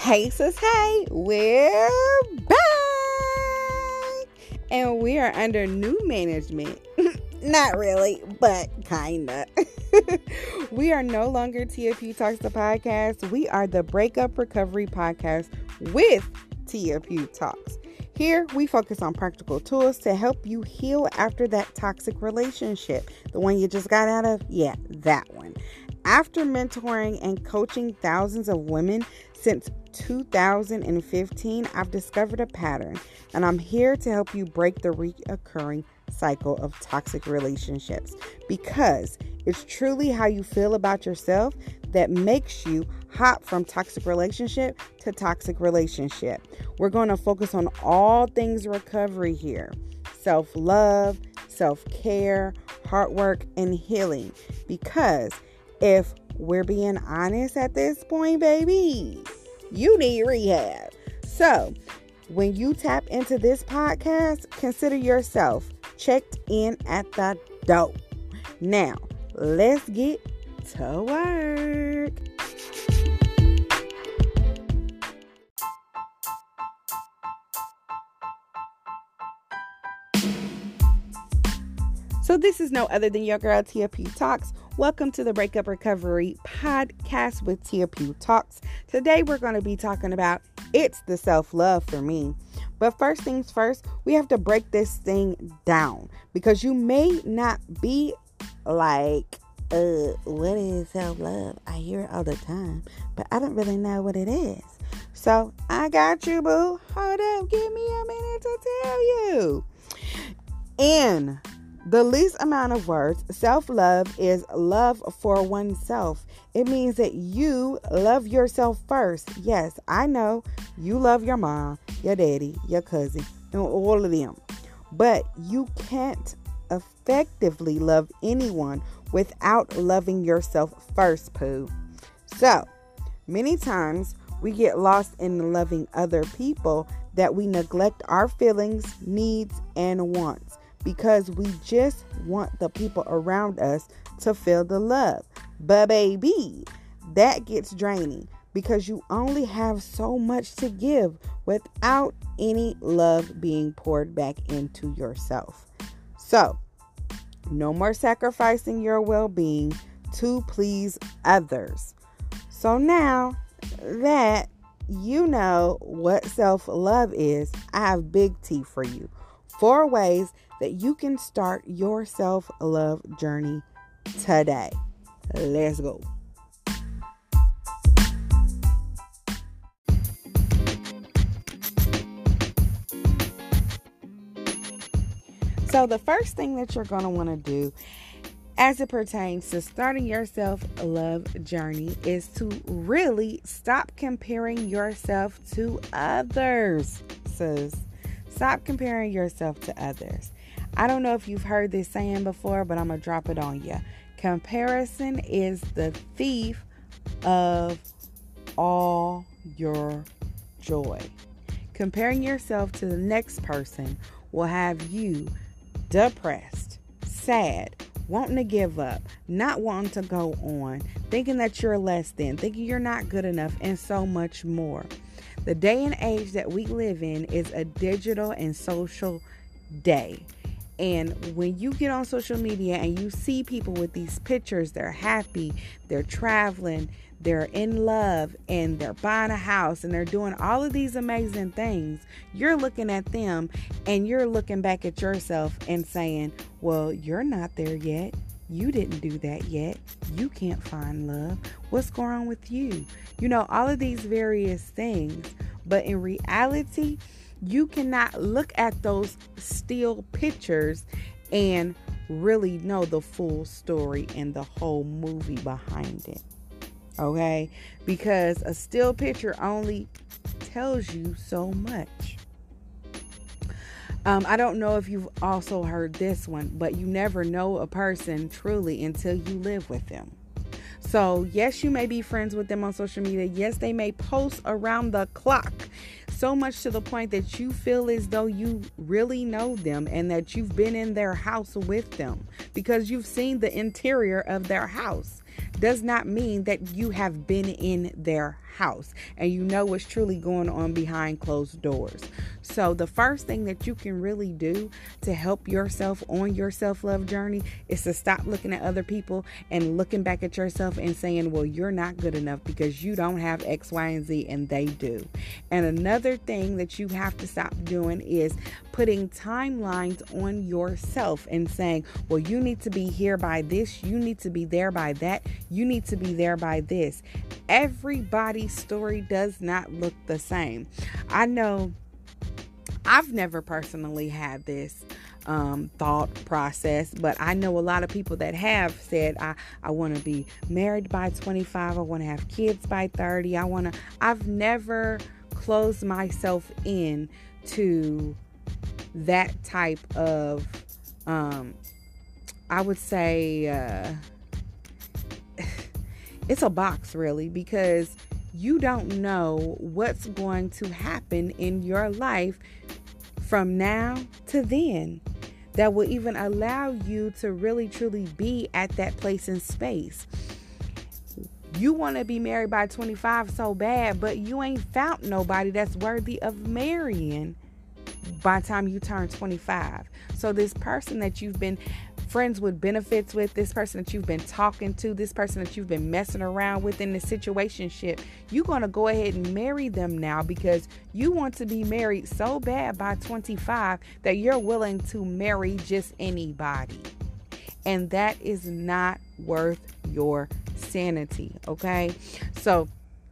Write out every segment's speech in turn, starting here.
Hey sis, hey, we're back and we are under new management. Not really, but kinda. We are no longer TFU Talks the podcast. We are the Breakup Recovery Podcast with TFU Talks. Here, we focus on practical tools to help you heal after that toxic relationship. The one you just got out of? Yeah, that one. After mentoring and coaching thousands of women since 2015, I've discovered a pattern, and I'm here to help you break the reoccurring cycle of toxic relationships, because it's truly how you feel about yourself that makes you hop from toxic relationship to toxic relationship. We're going to focus on all things recovery here: self-love, self-care, hard work, and healing. Because if we're being honest at this point, baby, you need rehab. So when you tap into this podcast, consider yourself checked in at the door. Now, let's get to work. So this is no other than your girl, TFU Talks. Welcome to the Breakup Recovery Podcast with TFU Talks. Today we're going to be talking about it's the self-love for me. But first things first, we have to break this thing down, because you may not be like, what is self-love? I hear it all the time, but I don't really know what it is. So I got you, boo. Hold up, give me a minute to tell you. In the least amount of words, self-love is love for oneself. It means that you love yourself first. Yes, I know you love your mom, your daddy, your cousin, and all of them. But you can't effectively love anyone without loving yourself first, poo. So, many times we get lost in loving other people that we neglect our feelings, needs, and wants, because we just want the people around us to feel the love. But baby, that gets draining, because you only have so much to give without any love being poured back into yourself. So, no more sacrificing your well-being to please others. So now that you know what self-love is, I have big T for you. 4 ways that you can start your self-love journey today. Let's go. So the first thing that you're going to want to do as it pertains to starting your self-love journey is to really stop comparing yourself to others, sis. Stop comparing yourself to others. I don't know if you've heard this saying before, but I'm going to drop it on you. Comparison is the thief of all your joy. Comparing yourself to the next person will have you depressed, sad, wanting to give up, not wanting to go on, thinking that you're less than, thinking you're not good enough, and so much more. The day and age that we live in is a digital and social day. And when you get on social media and you see people with these pictures, they're happy, they're traveling, they're in love, and they're buying a house, and they're doing all of these amazing things, you're looking at them and you're looking back at yourself and saying, well, you're not there yet. You didn't do that yet. You can't find love. What's going on with you? You know, all of these various things. But in reality, you cannot look at those still pictures and really know the full story and the whole movie behind it. Okay? Because a still picture only tells you so much. I don't know if you've also heard this one, but you never know a person truly until you live with them. So yes, you may be friends with them on social media. Yes, they may post around the clock, so much to the point that you feel as though you really know them and that you've been in their house with them because you've seen the interior of their house. does not mean that you have been in their house and you know what's truly going on behind closed doors. So the first thing that you can really do to help yourself on your self-love journey is to stop looking at other people and looking back at yourself and saying, well, you're not good enough because you don't have X, Y, and Z, and they do. And another thing that you have to stop doing is putting timelines on yourself and saying, well, you need to be here by this, you need to be there by that, you need to be there by this. Everybody's story does not look the same. I know I've never personally had this thought process, but I know a lot of people that have said, I want to be married by 25, I want to have kids by 30, I've never closed myself in to that type of I would say it's a box, really, because you don't know what's going to happen in your life from now to then that will even allow you to really truly be at that place in space. You want to be married by 25 so bad, but you ain't found nobody that's worthy of marrying by the time you turn 25. So this person that you've been friends with benefits with, this person that you've been talking to, this person that you've been messing around with in the situationship, you're going to go ahead and marry them now because you want to be married so bad by 25 that you're willing to marry just anybody. And that is not worth your sanity, okay? So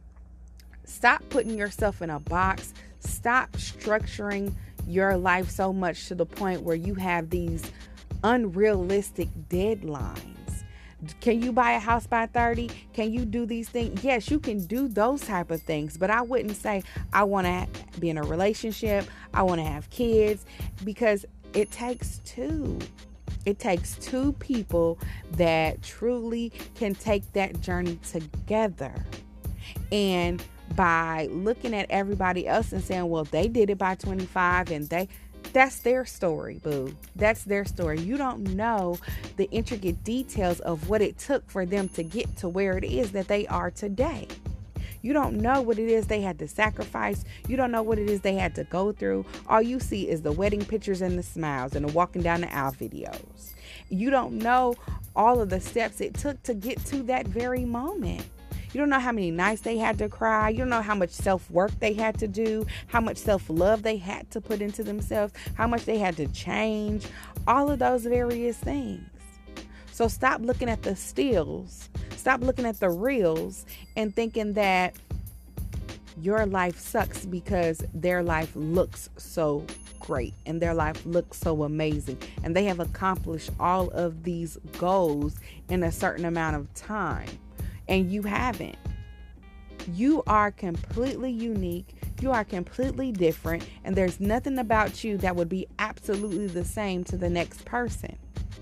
stop putting yourself in a box. Stop structuring your life so much to the point where you have these unrealistic deadlines. Can you buy a house by 30? Can you do these things? Yes, you can do those type of things, but I wouldn't say I want to be in a relationship, I want to have kids, because it takes two. It takes two people that truly can take that journey together. And by looking at everybody else and saying, well, they did it by 25 and that's their story, boo. That's their story. You don't know the intricate details of what it took for them to get to where it is that they are today. You don't know what it is they had to sacrifice. You don't know what it is they had to go through. All you see is the wedding pictures and the smiles and the walking down the aisle videos. You don't know all of the steps it took to get to that very moment. You don't know how many nights they had to cry. You don't know how much self-work they had to do, how much self-love they had to put into themselves, how much they had to change, all of those various things. So stop looking at the stills, stop looking at the reels and thinking that your life sucks because their life looks so great and their life looks so amazing and they have accomplished all of these goals in a certain amount of time. And you haven't. You are completely unique. You are completely different. And there's nothing about you that would be absolutely the same to the next person.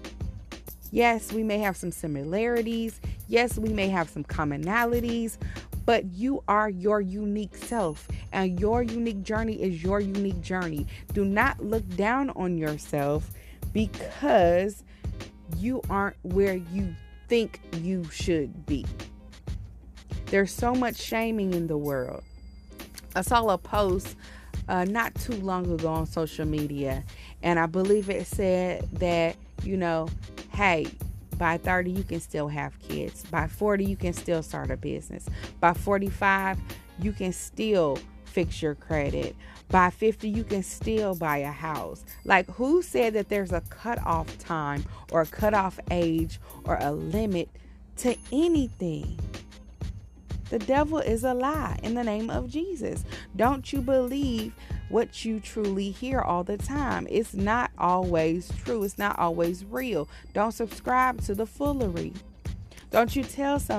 Yes, we may have some similarities. Yes, we may have some commonalities. But you are your unique self. And your unique journey is your unique journey. Do not look down on yourself because you aren't where you think you should be. There's so much shaming in the world. I saw a post not too long ago on social media, and I believe it said that, hey, by 30 you can still have kids. By 40 you can still start a business. By 45 you can still fix your credit. By 50 you can still buy a house. Like, who said that there's a cutoff time or a cutoff age or a limit to anything? The devil is a lie in the name of Jesus. Don't you believe what you truly hear all the time. It's not always true. It's not always real. Don't subscribe to the foolery. Don't you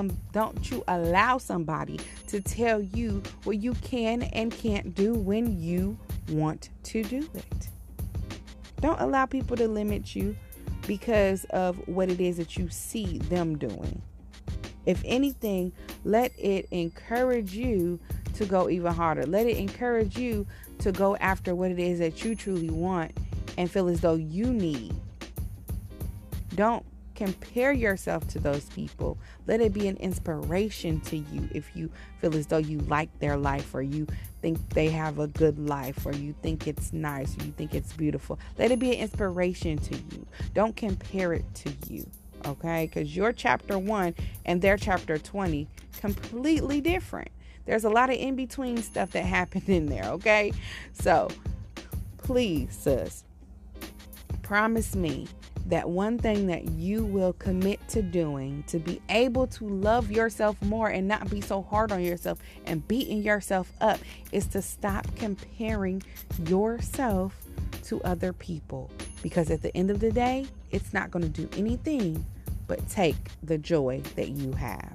allow somebody to tell you what you can and can't do when you want to do it. Don't allow people to limit you because of what it is that you see them doing. If anything, let it encourage you to go even harder. Let it encourage you to go after what it is that you truly want and feel as though you need. Don't compare yourself to those people. Let it be an inspiration to you if you feel as though you like their life, or you think they have a good life, or you think it's nice, or you think it's beautiful. Let it be an inspiration to you. Don't compare it to you, okay? Because your chapter 1 and their chapter 20, completely different. There's a lot of in-between stuff that happened in there, okay? So, please, sis, promise me that one thing that you will commit to doing to be able to love yourself more and not be so hard on yourself and beating yourself up is to stop comparing yourself to other people. Because at the end of the day, it's not going to do anything but take the joy that you have.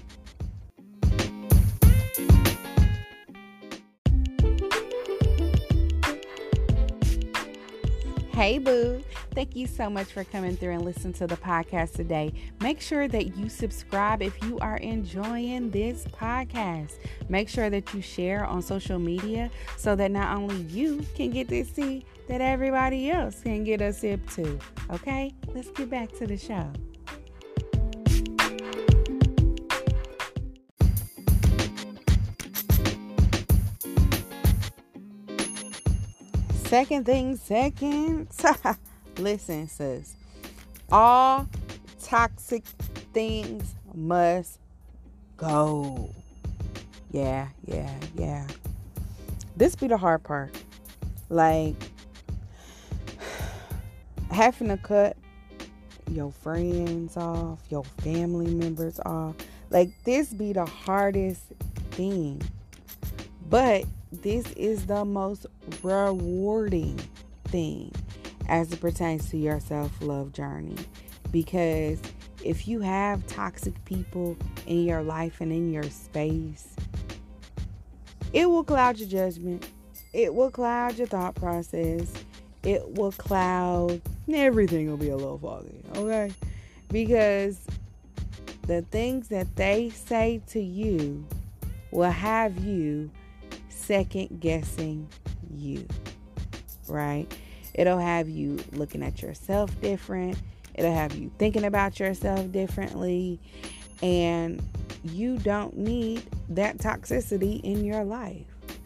Hey boo, thank you so much for coming through and listening to the podcast today. Make sure that you subscribe if you are enjoying this podcast. Make sure that you share on social media so that not only you can get to see, that everybody else can get a sip too. Okay, let's get back to the show. Second. Listen, sis. All toxic things must go. Yeah. This be the hard part. Like, having to cut your friends off, your family members off. Like, this be the hardest thing. But this is the most rewarding thing as it pertains to your self-love journey. Because if you have toxic people in your life and in your space, it will cloud your judgment. It will cloud your thought process. It will cloud everything. Will be a little foggy, okay? Because the things that they say to you will have you second guessing you, right? It'll have you looking at yourself different. It'll have you thinking about yourself differently. And you don't need that toxicity in your life.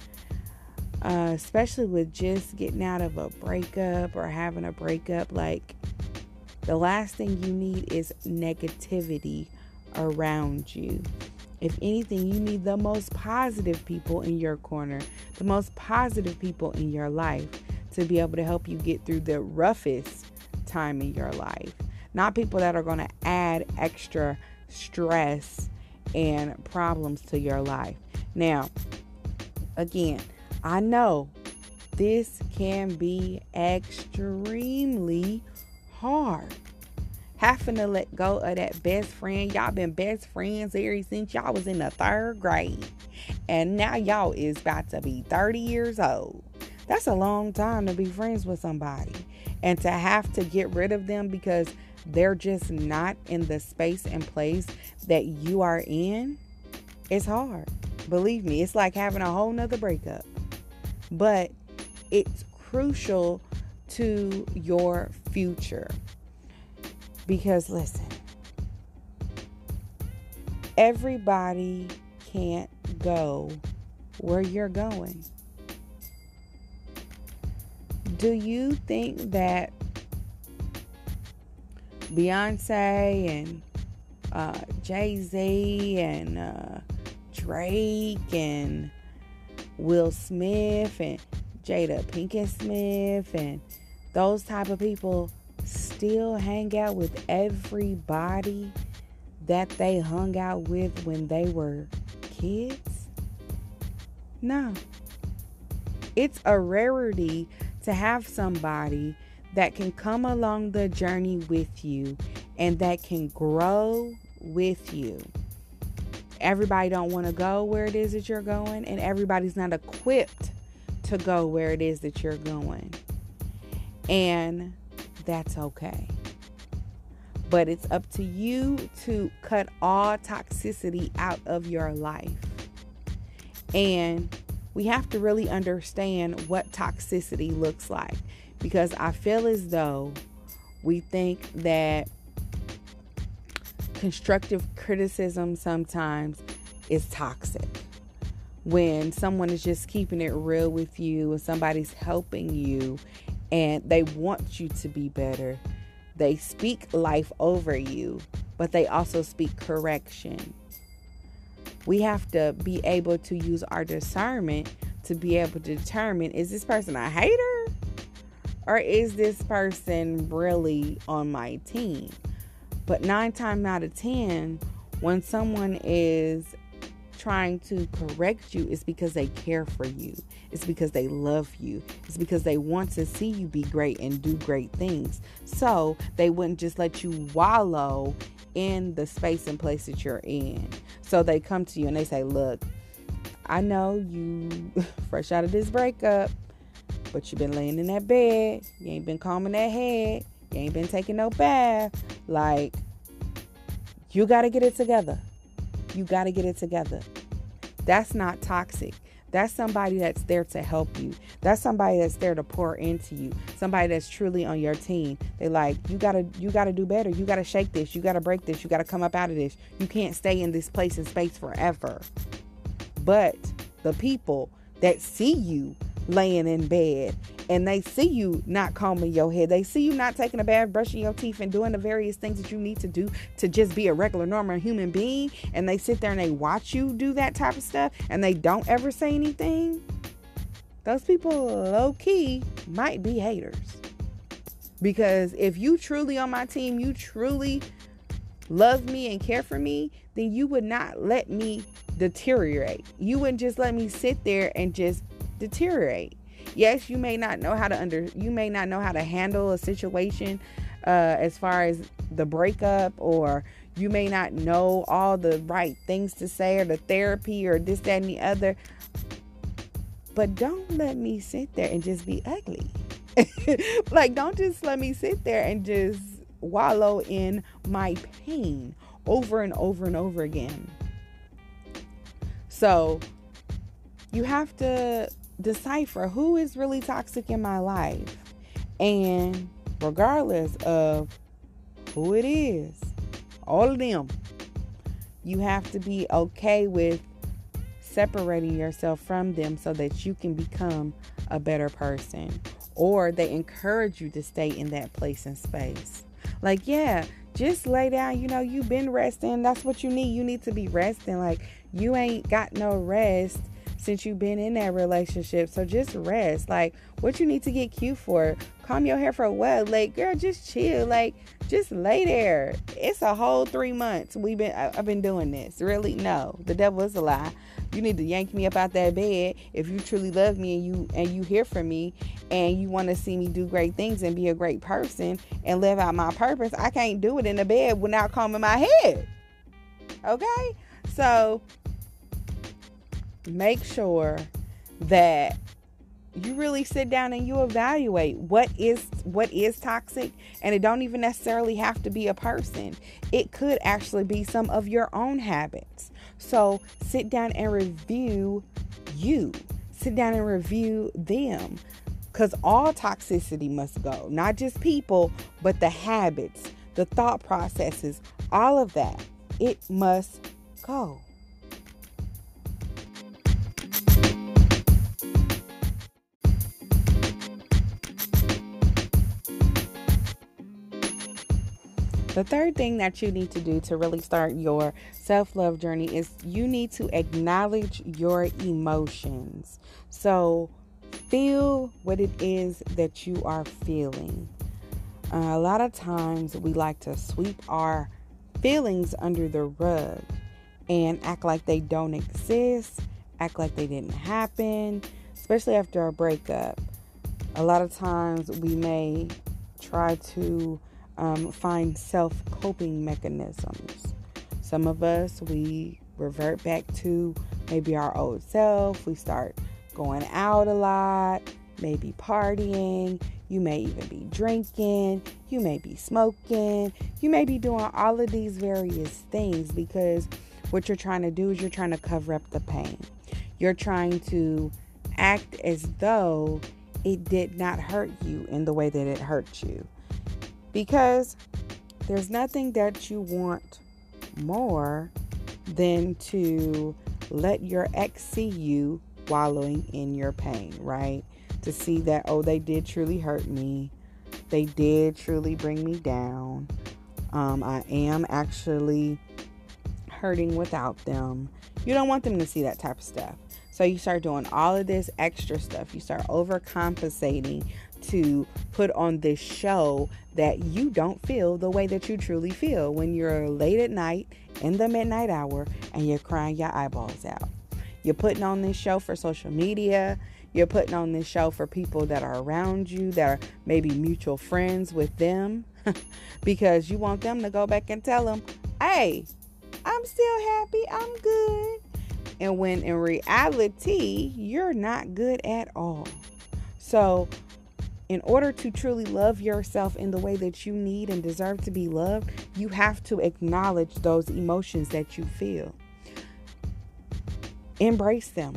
Especially with just getting out of a breakup or having a breakup. Like, the last thing you need is negativity around you. If anything, you need the most positive people in your corner, the most positive people in your life to be able to help you get through the roughest time in your life. Not people that are going to add extra stress and problems to your life. Now, again, I know this can be extremely hard. Having to let go of that best friend. Y'all been best friends ever since y'all was in the 3rd grade. And now y'all is about to be 30 years old. That's a long time to be friends with somebody. And to have to get rid of them because they're just not in the space and place that you are in, it's hard. Believe me, it's like having a whole nother breakup. But it's crucial to your future. Because listen, everybody can't go where you're going. Do you think that Beyonce and Jay-Z and Drake and Will Smith and Jada Pinkett Smith and those type of people still hang out with everybody that they hung out with when they were kids? No. It's a rarity to have somebody that can come along the journey with you and that can grow with you. Everybody don't want to go where it is that you're going, and everybody's not equipped to go where it is that you're going. And that's okay. But it's up to you to cut all toxicity out of your life. And we have to really understand what toxicity looks like. Because I feel as though we think that constructive criticism sometimes is toxic. When someone is just keeping it real with you and somebody's helping you and they want you to be better, they speak life over you, but they also speak correction. We have to be able to use our discernment to be able to determine, is this person a hater? Or is this person really on my team? But 9 times out of 10, when someone is trying to correct you, it's because they care for you. It's because they love you. It's because they want to see you be great and do great things. So they wouldn't just let you wallow in the space and place that you're in. So they come to you and they say, look, I know you fresh out of this breakup, but you've been laying in that bed. You ain't been combing that head. You ain't been taking no bath. Like, you got to get it together. You got to get it together. That's not toxic. That's somebody that's there to help you. That's somebody that's there to pour into you. Somebody that's truly on your team. They like, you gotta do better. You gotta shake this. You gotta break this. You gotta come up out of this. You can't stay in this place and space forever. But the people that see you laying in bed and they see you not combing your hair, they see you not taking a bath, brushing your teeth, and doing the various things that you need to do to just be a regular, normal human being, and they sit there and they watch you do that type of stuff and they don't ever say anything, those people low-key might be haters. Because if you truly on my team, you truly love me and care for me, then you would not let me deteriorate. You wouldn't just let me sit there and just deteriorate. Yes, you may not know how to handle a situation as far as the breakup, or you may not know all the right things to say or the therapy or this, that, and the other. But don't let me sit there and just be ugly. Like, don't just let me sit there and just wallow in my pain over and over and over again. So you have to decipher who is really toxic in my life. And regardless of who it is, all of them, you have to be okay with separating yourself from them so that you can become a better person. Or they encourage you to stay in that place and space. Like, yeah, just lay down. You know, you've been resting. That's what you need. You need to be resting. Like, you ain't got no rest since you've been in that relationship. So just rest. Like, what you need to get cute for? Comb your hair for what? Like, girl, just chill. Like, just lay there. It's a whole 3 months I've been doing this. Really? No, the devil is a lie. You need to yank me up out that bed if you truly love me and you hear from me and you want to see me do great things and be a great person and live out my purpose. I can't do it in the bed without combing my head. Okay? So make sure that you really sit down and you evaluate what is toxic. And it don't even necessarily have to be a person. It could actually be some of your own habits. So sit down and review you. Sit down and review them. Because all toxicity must go. Not just people, but the habits, the thought processes, all of that. It must go. The third thing that you need to do to really start your self-love journey is you need to acknowledge your emotions. So feel what it is that you are feeling. A lot of times we like to sweep our feelings under the rug and act like they don't exist, act like they didn't happen, especially after a breakup. A lot of times we may try to find self-coping mechanisms. Some of us, we revert back to maybe our old self. We start going out a lot, maybe partying. You may even be drinking. You may be smoking. You may be doing all of these various things because what you're trying to do is you're trying to cover up the pain. You're trying to act as though it did not hurt you in the way that it hurt you. Because there's nothing that you want more than to let your ex see you wallowing in your pain, right? To see that, oh, they did truly hurt me. They did truly bring me down. I am actually hurting without them. You don't want them to see that type of stuff. So you start doing all of this extra stuff. You start overcompensating to put on this show that you don't feel the way that you truly feel when you're late at night in the midnight hour and you're crying your eyeballs out. You're putting on this show for social media. You're putting on this show for people that are around you, that are maybe mutual friends with them, because you want them to go back and tell them, hey, I'm still happy, I'm good. And when in reality, you're not good at all. So in order to truly love yourself in the way that you need and deserve to be loved, you have to acknowledge those emotions that you feel. Embrace them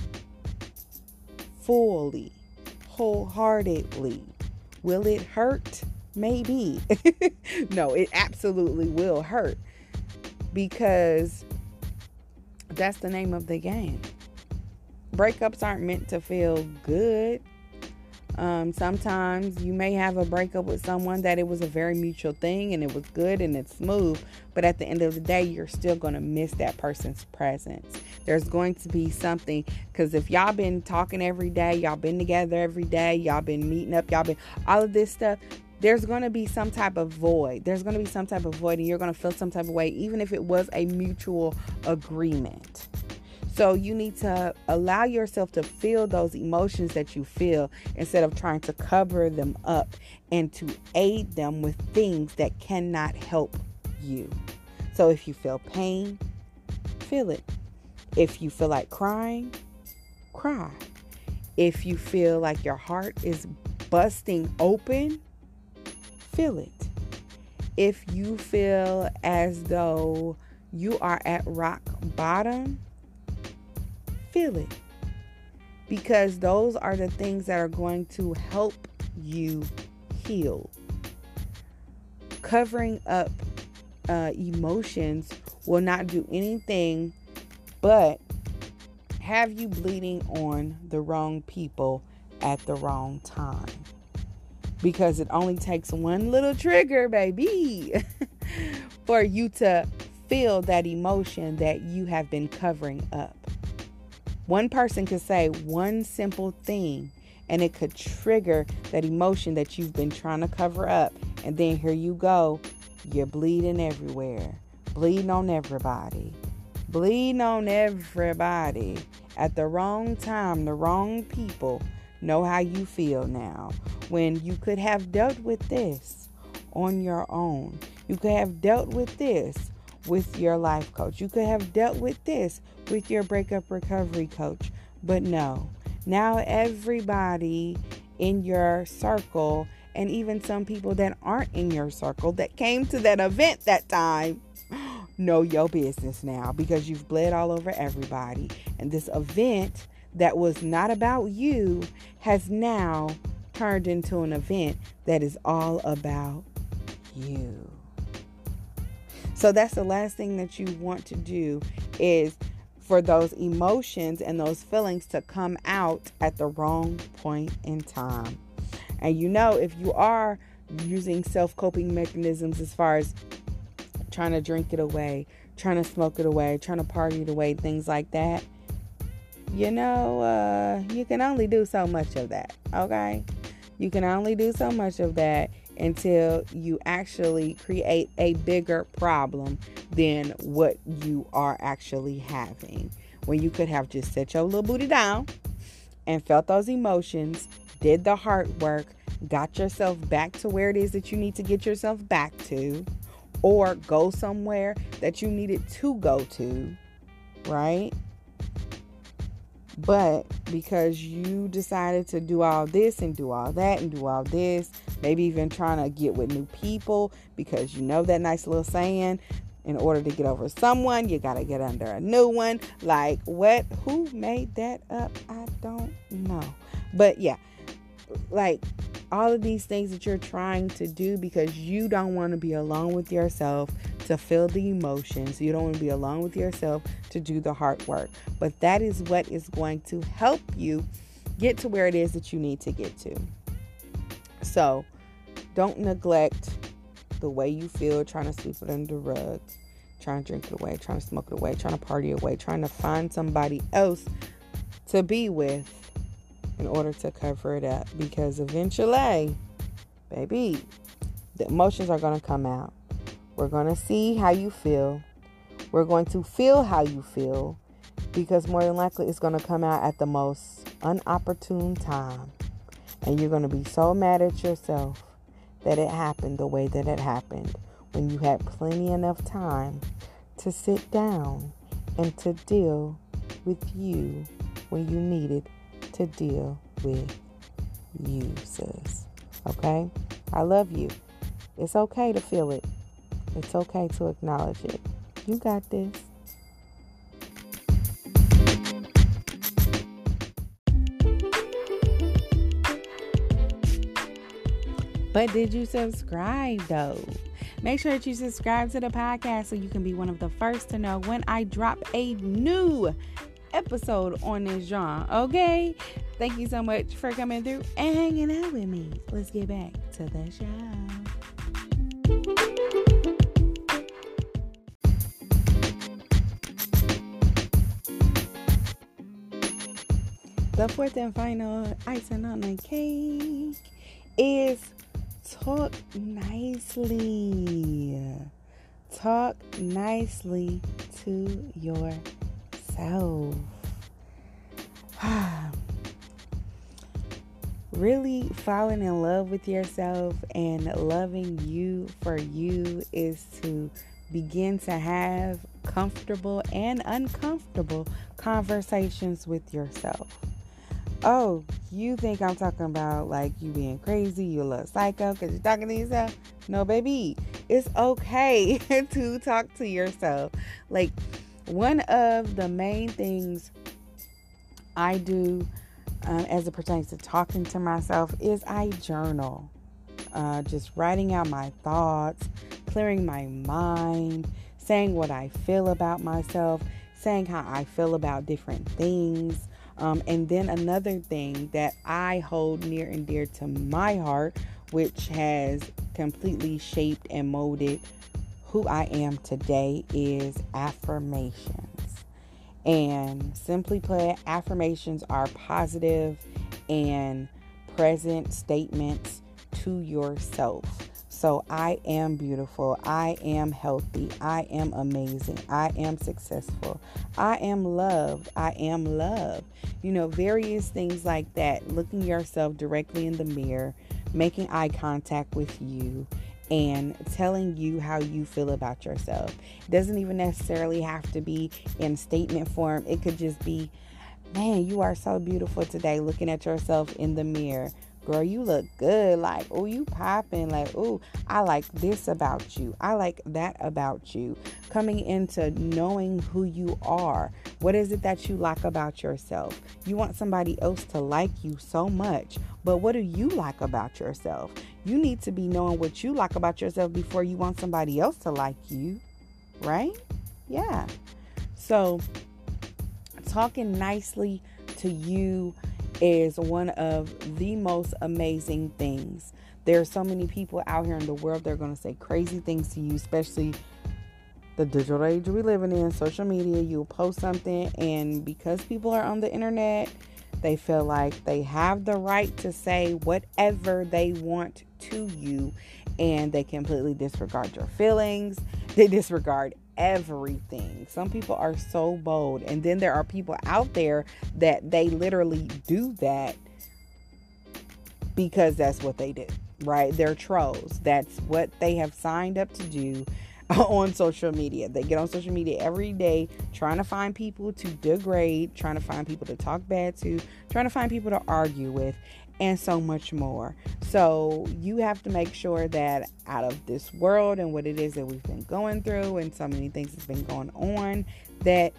fully, wholeheartedly. Will it hurt? Maybe. No, it absolutely will hurt, because that's the name of the game. Breakups aren't meant to feel good. Sometimes you may have a breakup with someone that it was a very mutual thing and it was good and it's smooth, but at the end of the day, you're still going to miss that person's presence. There's going to be something, because if y'all been talking every day, y'all been together every day, y'all been meeting up, y'all been all of this stuff, there's going to be some type of void. There's going to be some type of void, and you're going to feel some type of way, even if it was a mutual agreement. So you need to allow yourself to feel those emotions that you feel instead of trying to cover them up and to aid them with things that cannot help you. So if you feel pain, feel it. If you feel like crying, cry. If you feel like your heart is busting open, feel it. If you feel as though you are at rock bottom, feel it, because those are the things that are going to help you heal. Covering up emotions will not do anything but have you bleeding on the wrong people at the wrong time, because it only takes one little trigger, baby, for you to feel that emotion that you have been covering up. One person could say one simple thing and it could trigger that emotion that you've been trying to cover up. And then here you go. You're bleeding everywhere. Bleeding on everybody. Bleeding on everybody. At the wrong time, the wrong people know how you feel now. When you could have dealt with this on your own. You could have dealt with this with your life coach. You could have dealt with this with your breakup recovery coach. But no, now everybody in your circle, and even some people that aren't in your circle that came to that event that time, know your business now, because you've bled all over everybody. And this event that was not about you has now turned into an event that is all about you. So that's the last thing that you want to do, is for those emotions and those feelings to come out at the wrong point in time. And if you are using self-coping mechanisms as far as trying to drink it away, trying to smoke it away, trying to party it away, things like that, you can only do so much of that, okay? You can only do so much of that until you actually create a bigger problem than what you are actually having. When you could have just set your little booty down and felt those emotions, did the hard work, got yourself back to where it is that you need to get yourself back to, or go somewhere that you needed to go to, right? But because you decided to do all this and do all that and do all this, maybe even trying to get with new people, because that nice little saying, in order to get over someone, you got to get under a new one. Like, what? Who made that up? I don't know. But yeah, like all of these things that you're trying to do because you don't want to be alone with yourself to feel the emotions. You don't want to be alone with yourself to do the hard work. But that is what is going to help you get to where it is that you need to get to. So don't neglect the way you feel, trying to sweep it under the rug, trying to drink it away, trying to smoke it away, trying to party away, trying to find somebody else to be with in order to cover it up. Because eventually, baby, the emotions are going to come out. We're going to see how you feel. We're going to feel how you feel, because more than likely it's going to come out at the most unopportune time. And you're going to be so mad at yourself that it happened the way that it happened, when you had plenty enough time to sit down and to deal with you when you needed to deal with you, sis. Okay? I love you. It's okay to feel it. It's okay to acknowledge it. You got this. But did you subscribe though? Make sure that you subscribe to the podcast so you can be one of the first to know when I drop a new episode on this genre. Okay? Thank you so much for coming through and hanging out with me. Let's get back to the show. The fourth and final icing on the cake is talk nicely. Talk nicely to yourself. Really falling in love with yourself and loving you for you is to begin to have comfortable and uncomfortable conversations with yourself. Oh, you think I'm talking about like you being crazy, you a little psycho because you're talking to yourself? No, baby. It's okay to talk to yourself. Like, one of the main things I do as it pertains to talking to myself is I journal. Just writing out my thoughts, clearing my mind, saying what I feel about myself, saying how I feel about different things. And then another thing that I hold near and dear to my heart, which has completely shaped and molded who I am today, is affirmations. And simply put, affirmations are positive and present statements to yourself. So I am beautiful. I am healthy. I am amazing. I am successful. I am loved. I am loved. Various things like that. Looking yourself directly in the mirror, making eye contact with you, and telling you how you feel about yourself. It doesn't even necessarily have to be in statement form. It could just be, man, you are so beautiful today. Looking at yourself in the mirror. Girl, you look good. Like, oh, you popping. Like, oh, I like this about you. I like that about you. Coming into knowing who you are. What is it that you like about yourself? You want somebody else to like you so much. But what do you like about yourself? You need to be knowing what you like about yourself before you want somebody else to like you. Right? Yeah. So, talking nicely to you is one of the most amazing things. There are so many people out here in the world that are going to say crazy things to you, especially the digital age we're living in, social media. You'll post something, and because people are on the internet, they feel like they have the right to say whatever they want to you, and they completely disregard your feelings. They disregard everything. Some people are so bold, and then there are people out there that they literally do that because that's what they do, right? They're trolls. That's what they have signed up to do on social media. They get on social media every day trying to find people to degrade, trying to find people to talk bad to, trying to find people to argue with, and so much more. So you have to make sure that out of this world and what it is that we've been going through and so many things that's been going on, that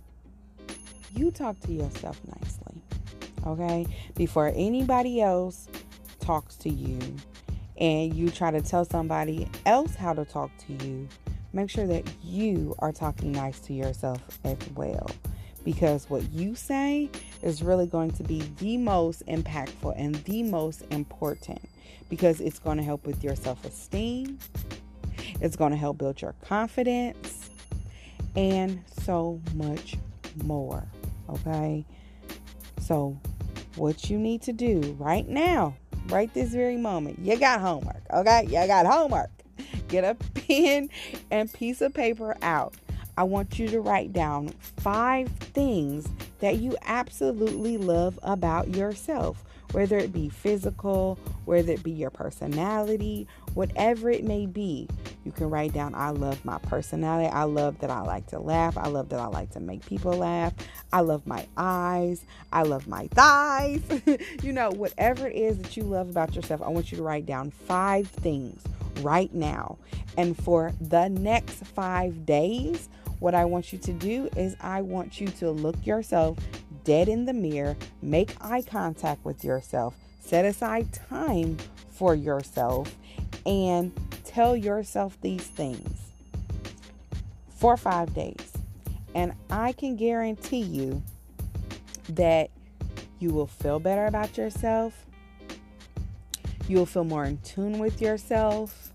you talk to yourself nicely, okay? Before anybody else talks to you and you try to tell somebody else how to talk to you, make sure that you are talking nice to yourself as well. Because what you say is really going to be the most impactful and the most important, because it's going to help with your self-esteem. It's going to help build your confidence and so much more. Okay? So what you need to do right now, right this very moment, you got homework. Okay? You got homework. Get a pen and piece of paper out. I want you to write down 5 things that you absolutely love about yourself, whether it be physical, whether it be your personality, whatever it may be. You can write down, I love my personality. I love that I like to laugh. I love that I like to make people laugh. I love my eyes. I love my thighs. Whatever it is that you love about yourself, I want you to write down 5 things right now. And for the next 5 days, what I want you to do is I want you to look yourself dead in the mirror, make eye contact with yourself, set aside time for yourself, and tell yourself these things for 5 days. And I can guarantee you that you will feel better about yourself. You will feel more in tune with yourself.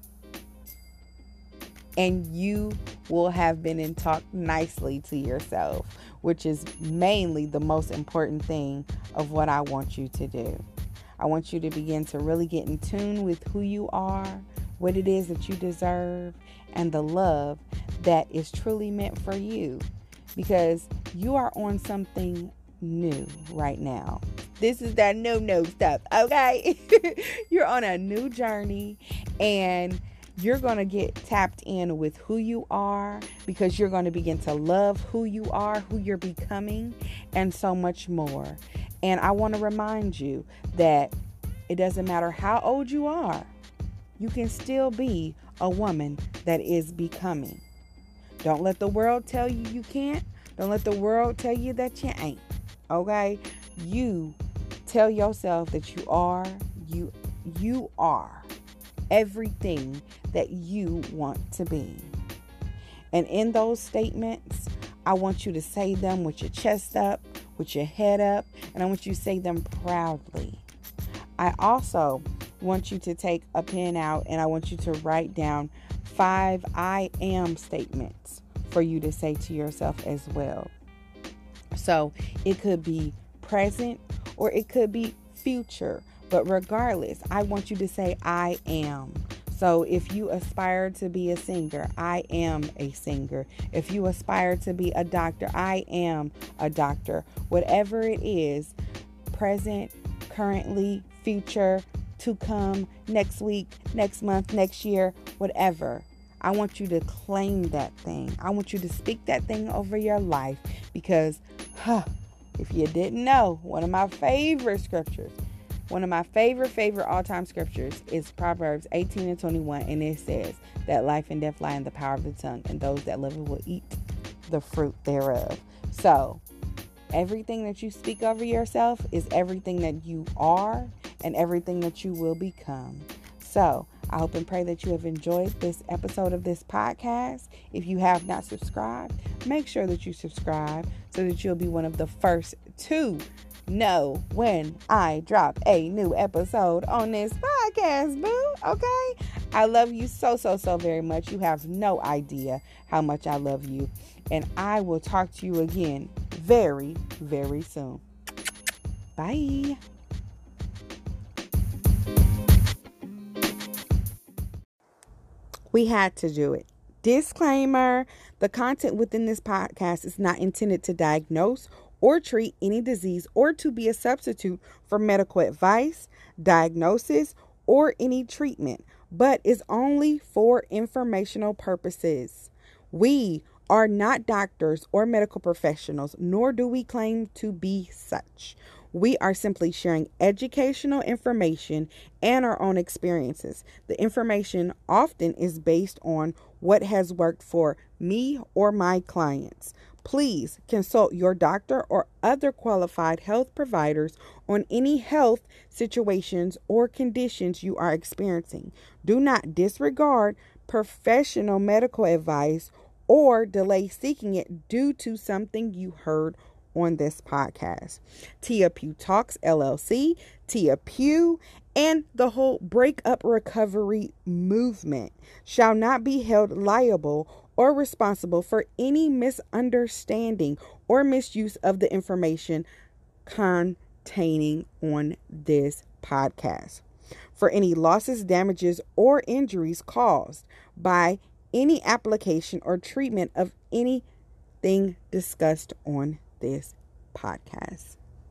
And you will have been in talk nicely to yourself, which is mainly the most important thing of what I want you to do. I want you to begin to really get in tune with who you are, what it is that you deserve, and the love that is truly meant for you, because you are on something new right now. This is that no stuff, okay? You're on a new journey, and you're going to get tapped in with who you are, because you're going to begin to love who you are, who you're becoming, and so much more. And I want to remind you that it doesn't matter how old you are, you can still be a woman that is becoming. Don't let the world tell you you can't. Don't let the world tell you that you ain't. Okay? You tell yourself that you are. You are everything that you want to be. And in those statements, I want you to say them with your chest up, with your head up, and I want you to say them proudly. I also want you to take a pen out, and I want you to write down 5 I am statements for you to say to yourself as well. So it could be present or it could be future, but regardless, I want you to say I am. So if you aspire to be a singer, I am a singer. If you aspire to be a doctor, I am a doctor. Whatever it is, present, currently, future, to come, next week, next month, next year, whatever. I want you to claim that thing. I want you to speak that thing over your life, because, if you didn't know, one of my favorite scriptures, one of my favorite all-time scriptures is Proverbs 18:21, and it says that life and death lie in the power of the tongue, and those that love it will eat the fruit thereof. So, everything that you speak over yourself is everything that you are and everything that you will become. So, I hope and pray that you have enjoyed this episode of this podcast. If you have not subscribed, make sure that you subscribe so that you'll be one of the first to know when I drop a new episode on this podcast, boo. Okay? I love you so very much. You have no idea how much I love you. And I will talk to you again very soon. Bye. We had to do it. Disclaimer: the content within this podcast is not intended to diagnose or treat any disease or to be a substitute for medical advice, diagnosis, or any treatment, but is only for informational purposes. We are not doctors or medical professionals, nor do we claim to be such. We are simply sharing educational information and our own experiences. The information often is based on what has worked for me or my clients. Please consult your doctor or other qualified health providers on any health situations or conditions you are experiencing. Do not disregard professional medical advice or delay seeking it due to something you heard on this podcast. Tia Pugh Talks LLC, Tia Pugh, and the whole breakup recovery movement shall not be held liable or responsible for any misunderstanding or misuse of the information containing on this podcast. For any losses, damages, or injuries caused by any application or treatment of anything discussed on this podcast.